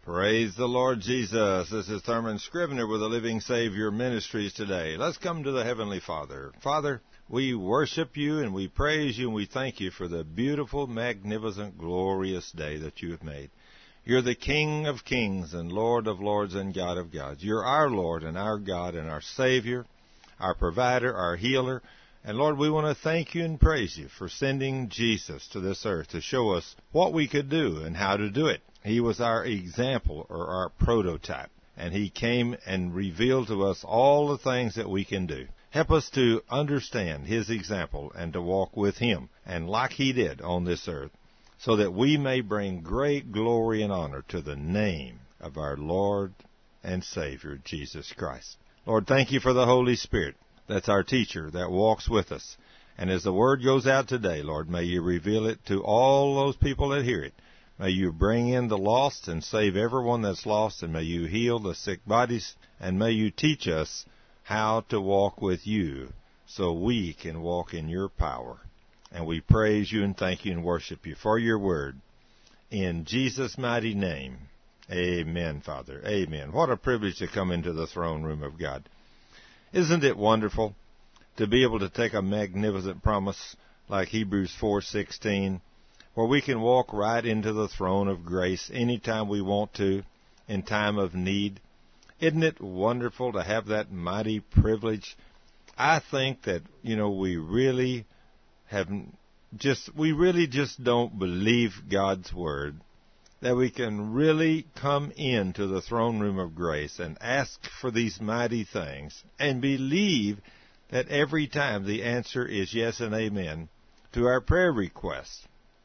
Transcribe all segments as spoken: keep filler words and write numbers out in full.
Praise the Lord Jesus. This is Thurman Scrivener with the Living Savior Ministries today. Let's come to the Heavenly Father. Father, we worship you and we praise you and we thank you for the beautiful, magnificent, glorious day that you have made. You're the King of kings and Lord of lords and God of gods. You're our Lord and our God and our Savior, our provider, our healer. And Lord, we want to thank you and praise you for sending Jesus to this earth to show us what we could do and how to do it. He was our example or our prototype, and he came and revealed to us all the things that we can do. Help us to understand his example and to walk with him, and like he did on this earth, so that we may bring great glory and honor to the name of our Lord and Savior, Jesus Christ. Lord, thank you for the Holy Spirit. That's our teacher that walks with us. And as the word goes out today, Lord, may you reveal it to all those people that hear it. May you bring in the lost and save everyone that's lost, and may you heal the sick bodies, and may you teach us how to walk with you so we can walk in your power. And we praise you and thank you and worship you for your word. In Jesus' mighty name, amen, Father. Amen. What a privilege to come into the throne room of God. Isn't it wonderful to be able to take a magnificent promise like Hebrews four sixteen, where we can walk right into the throne of grace anytime we want to in time of need? Isn't it wonderful to have that mighty privilege? I think that, you know, we really have just, we really just don't believe God's word, that we can really come into the throne room of grace and ask for these mighty things and believe that every time the answer is yes and amen to our prayer requests.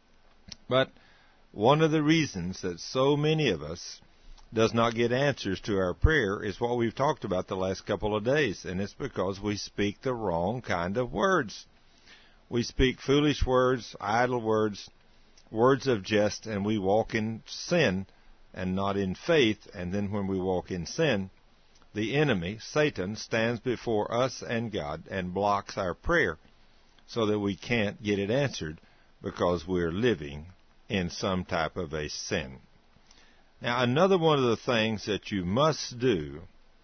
But one of the reasons that so many of us does not get answers to our prayer is what we've talked about the last couple of days, and it's because we speak the wrong kind of words. We speak foolish words, idle words, words of jest, and we walk in sin and not in faith. And then when we walk in sin, the enemy, Satan, stands before us and God and blocks our prayer so that we can't get it answered because we're living in some type of a sin. Now, another one of the things that you must do,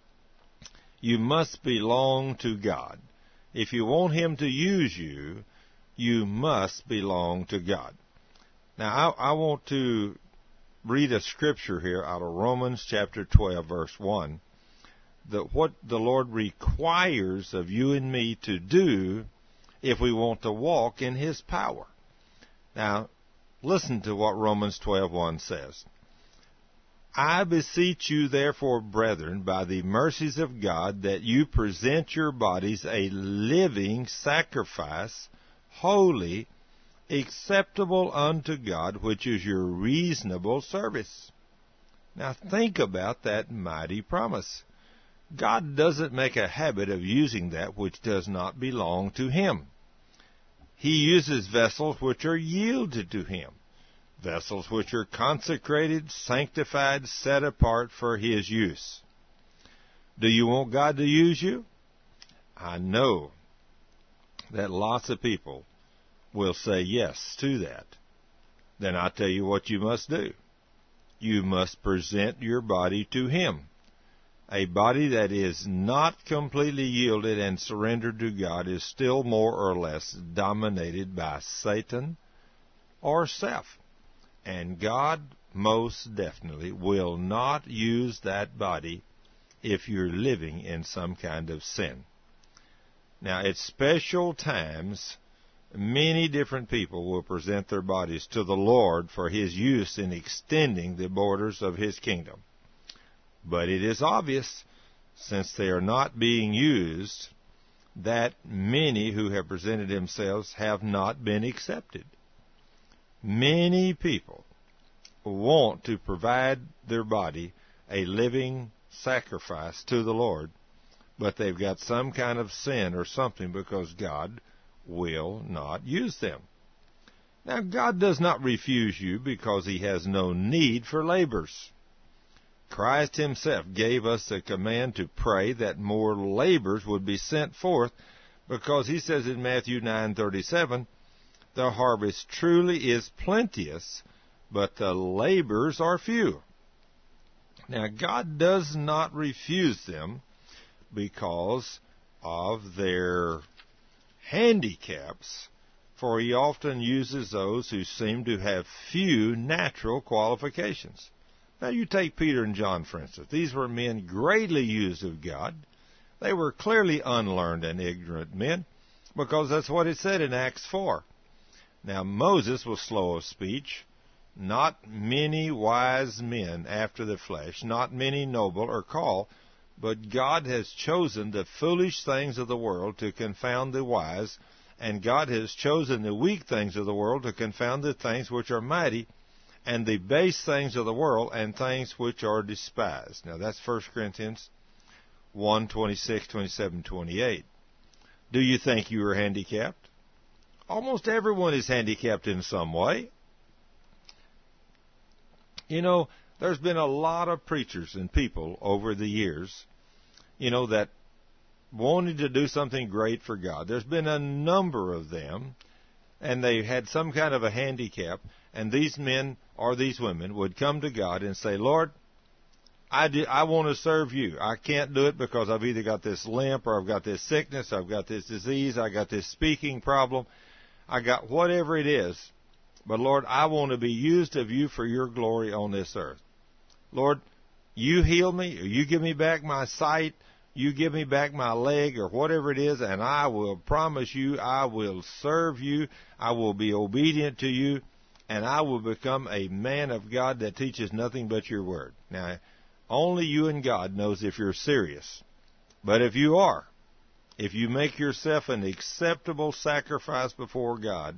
you must belong to God. If you want him to use you, you must belong to God. Now, I, I want to read a scripture here out of Romans chapter twelve, verse one, that what the Lord requires of you and me to do if we want to walk in his power. Now, listen to what Romans twelve one says. I beseech you, therefore, brethren, by the mercies of God, that you present your bodies a living sacrifice, holy, acceptable unto God, which is your reasonable service. Now think about that mighty promise. God doesn't make a habit of using that which does not belong to him. He uses vessels which are yielded to him, vessels which are consecrated, sanctified, set apart for his use. Do you want God to use you? I know that lots of people will say yes to that. Then I'll tell you what you must do. You must present your body to him. A body that is not completely yielded and surrendered to God is still more or less dominated by Satan or self. And God most definitely will not use that body if you're living in some kind of sin. Now, at special times, many different people will present their bodies to the Lord for his use in extending the borders of his kingdom. But it is obvious, since they are not being used, that many who have presented themselves have not been accepted. Many people want to provide their body a living sacrifice to the Lord, but they've got some kind of sin or something because God will not use them. Now, God does not refuse you because he has no need for laborers. Christ himself gave us the command to pray that more laborers would be sent forth, because he says in Matthew nine thirty-seven, the harvest truly is plenteous, but the laborers are few. Now, God does not refuse them because of their handicaps, for He often uses those who seem to have few natural qualifications. Now, you take Peter and John, for instance. These were men greatly used of God. They were clearly unlearned and ignorant men, because that's what it said in Acts four. Now, Moses was slow of speech, not many wise men after the flesh, not many noble or called, but God has chosen the foolish things of the world to confound the wise, and God has chosen the weak things of the world to confound the things which are mighty, and the base things of the world, and things which are despised. Now, that's First Corinthians one, twenty-six, twenty-seven, twenty-eight. Do you think you are handicapped? Almost everyone is handicapped in some way. You know, there's been a lot of preachers and people over the years, you know, that wanted to do something great for God. There's been a number of them, and they had some kind of a handicap, and these men or these women would come to God and say, Lord, I, do, I want to serve you. I can't do it because I've either got this limp, or I've got this sickness, I've got this disease, I got this speaking problem, I got whatever it is. But Lord, I want to be used of you for your glory on this earth. Lord, you heal me, or you give me back my sight, you give me back my leg, or whatever it is, and I will promise you I will serve you, I will be obedient to you, and I will become a man of God that teaches nothing but your word. Now, only you and God knows if you're serious. But if you are, if you make yourself an acceptable sacrifice before God,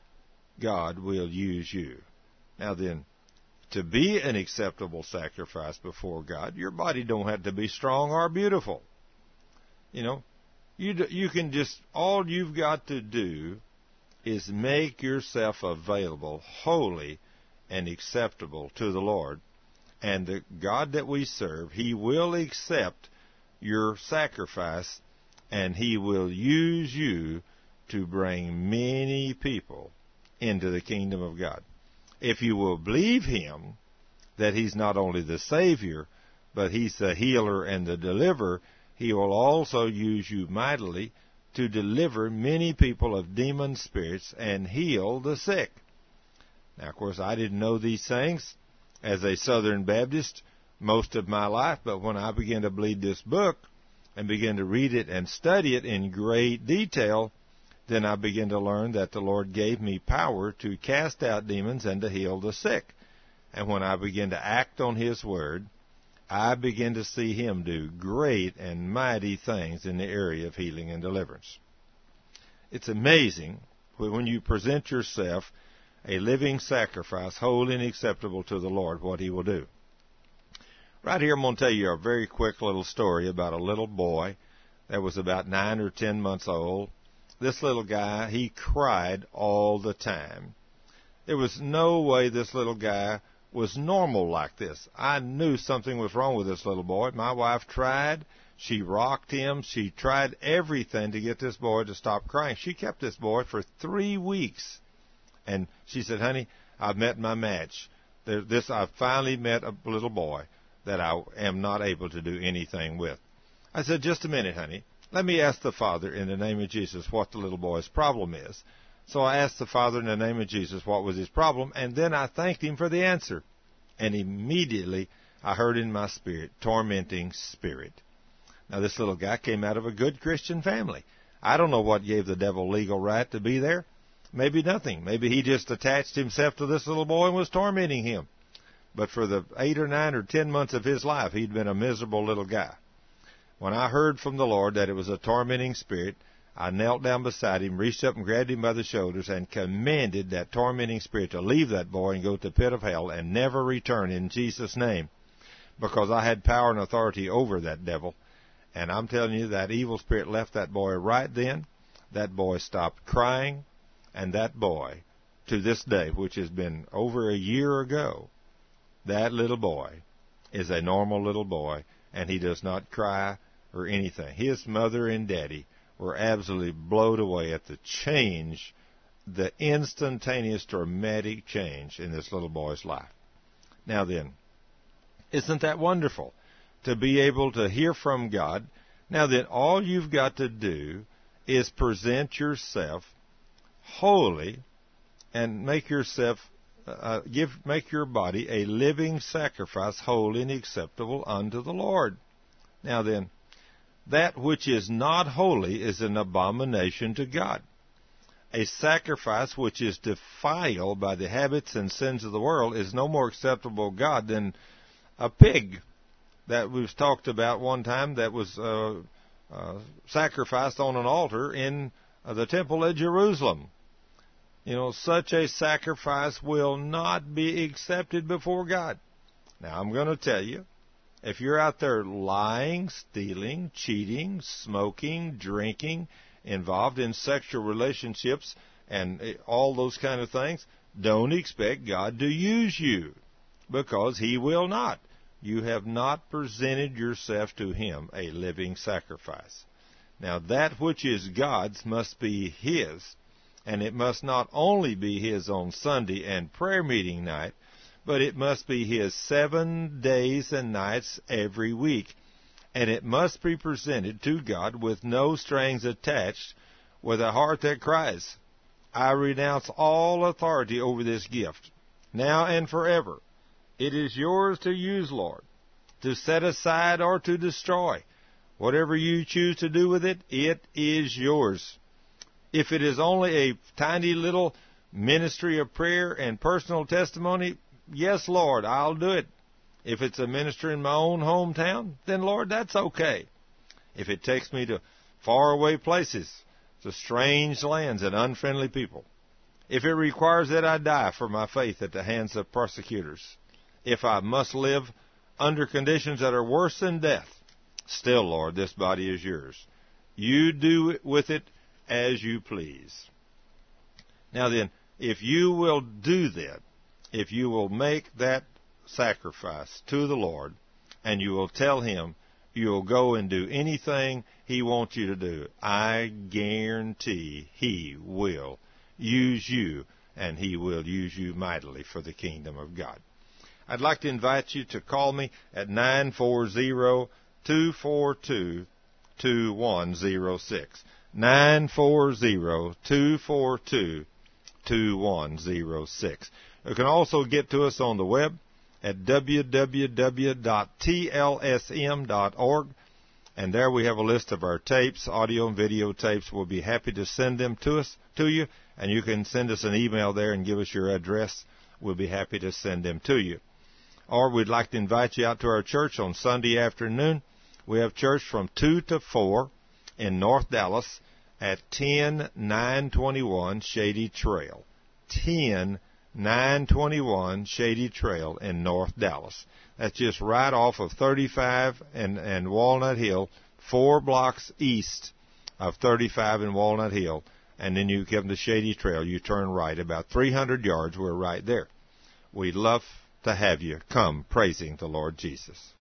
God will use you. Now then, to be an acceptable sacrifice before God, your body don't have to be strong or beautiful. You know, you you can just, all you've got to do is make yourself available, holy and acceptable to the Lord. And the God that we serve, He will accept your sacrifice, and He will use you to bring many people into the kingdom of God. If you will believe Him, that He's not only the Savior, but He's the healer and the deliverer, He will also use you mightily to deliver many people of demon spirits and heal the sick. Now, of course, I didn't know these things as a Southern Baptist most of my life, but when I began to bleed this book and began to read it and study it in great detail, then I began to learn that the Lord gave me power to cast out demons and to heal the sick. And when I began to act on His word, I began to see Him do great and mighty things in the area of healing and deliverance. It's amazing when you present yourself a living sacrifice, holy and acceptable to the Lord, what He will do. Right here I'm going to tell you a very quick little story about a little boy that was about nine or ten months old. This little guy, he cried all the time. There was no way this little guy was normal like this. I knew something was wrong with this little boy. My wife tried. She rocked him. She tried everything to get this boy to stop crying. She kept this boy for three weeks. And she said, honey, I've met my match. There, this I've finally met a little boy that I am not able to do anything with. I said, just a minute, honey. Let me ask the Father in the name of Jesus what the little boy's problem is. So I asked the Father in the name of Jesus what was his problem, and then I thanked Him for the answer. And immediately I heard in my spirit, tormenting spirit. Now this little guy came out of a good Christian family. I don't know what gave the devil legal right to be there. Maybe nothing. Maybe he just attached himself to this little boy and was tormenting him. But for the eight or nine or ten months of his life, he'd been a miserable little guy. When I heard from the Lord that it was a tormenting spirit, I knelt down beside him, reached up and grabbed him by the shoulders, and commanded that tormenting spirit to leave that boy and go to the pit of hell and never return in Jesus' name, because I had power and authority over that devil. And I'm telling you, that evil spirit left that boy right then. That boy stopped crying, and that boy, to this day, which has been over a year ago, that little boy is a normal little boy, and he does not cry or anything. His mother and daddy were absolutely blown away at the change, the instantaneous, dramatic change in this little boy's life. Now then, Isn't that wonderful? To be able to hear from God. Now then, all you've got to do is present yourself holy and make yourself, uh, give, make your body a living sacrifice, holy and acceptable unto the Lord. Now then, that which is not holy is an abomination to God. A sacrifice which is defiled by the habits and sins of the world is no more acceptable to God than a pig that was talked about one time that was uh, uh, sacrificed on an altar in uh, the temple at Jerusalem. You know, such a sacrifice will not be accepted before God. Now, I'm going to tell you, if you're out there lying, stealing, cheating, smoking, drinking, involved in sexual relationships and all those kind of things, don't expect God to use you, because He will not. You have not presented yourself to Him a living sacrifice. Now, that which is God's must be His, and it must not only be His on Sunday and prayer meeting night, but it must be His seven days and nights every week. And it must be presented to God with no strings attached, with a heart that cries, I renounce all authority over this gift, now and forever. It is yours to use, Lord, to set aside or to destroy. Whatever you choose to do with it, it is yours. If it is only a tiny little ministry of prayer and personal testimony, yes, Lord, I'll do it. If it's a ministry in my own hometown, then, Lord, that's okay. If it takes me to faraway places, to strange lands and unfriendly people, if it requires that I die for my faith at the hands of persecutors, if I must live under conditions that are worse than death, still, Lord, this body is yours. You do with it as you please. Now then, if you will do that, if you will make that sacrifice to the Lord, and you will tell Him you'll go and do anything He wants you to do, I guarantee He will use you, and He will use you mightily for the kingdom of God. I'd like to invite you to call me at nine four zero, two four two, two one zero six. nine four zero, two four two, two one zero six. You can also get to us on the web at w w w dot t l s m dot org, and there we have a list of our tapes, audio and video tapes. We'll be happy to send them to us, to you, and you can send us an email there and give us your address. We'll be happy to send them to you. Or we'd like to invite you out to our church on Sunday afternoon. We have church from two to four in North Dallas at ten nine twenty-one Shady Trail. ten nine twenty-one Shady Trail in North Dallas. That's just right off of thirty-five and, and Walnut Hill, four blocks east of thirty-five and Walnut Hill. And then you come to Shady Trail. You turn right about three hundred yards. We're right there. We'd love to have you come praising the Lord Jesus.